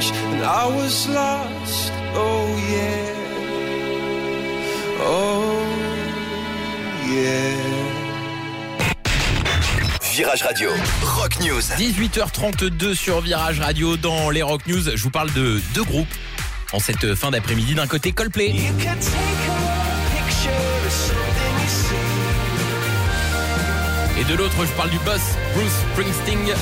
beach and I was lost. Oh yeah. Oh yeah. Virage Radio, Rock News. 18h32 sur Virage Radio dans les Rock News. Je vous parle de deux groupes en cette fin d'après-midi. D'un côté Coldplay. Et de l'autre, je parle du boss Bruce Springsteen.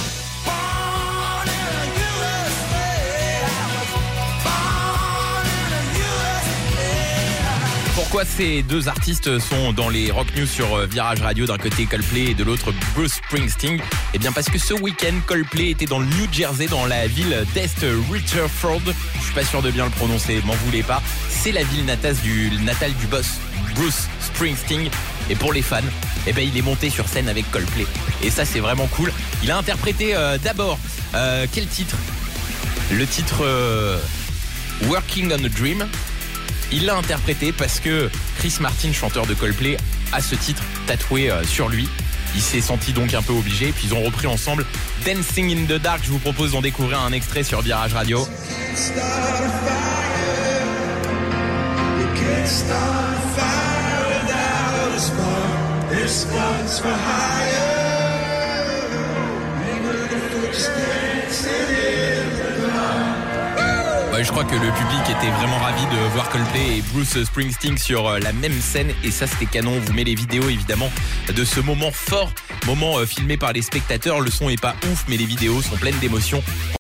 Pourquoi ces deux artistes sont dans les Rock News sur Virage Radio, d'un côté Coldplay et de l'autre Bruce Springsteen? Eh bien parce que ce week-end, Coldplay était dans le New Jersey, dans la ville d'East Rutherford. Je suis pas sûr de bien le prononcer, m'en voulez pas. C'est la ville natale du boss Bruce Springsteen. Et pour les fans, eh ben il est monté sur scène avec Coldplay. Et ça c'est vraiment cool. Il a interprété d'abord quel titre? Le titre Working on a Dream. Il l'a interprété parce que Chris Martin, chanteur de Coldplay, a ce titre tatoué sur lui. Il s'est senti donc un peu obligé. Puis ils ont repris ensemble Dancing in the Dark. Je vous propose d'en découvrir un extrait sur Virage Radio. Ouais, je crois que le public était vraiment ravi de voir Coldplay et Bruce Springsteen sur la même scène. Et ça, c'était canon. On vous met les vidéos, évidemment, de ce moment fort. Moment filmé par les spectateurs. Le son est pas ouf, mais les vidéos sont pleines d'émotions.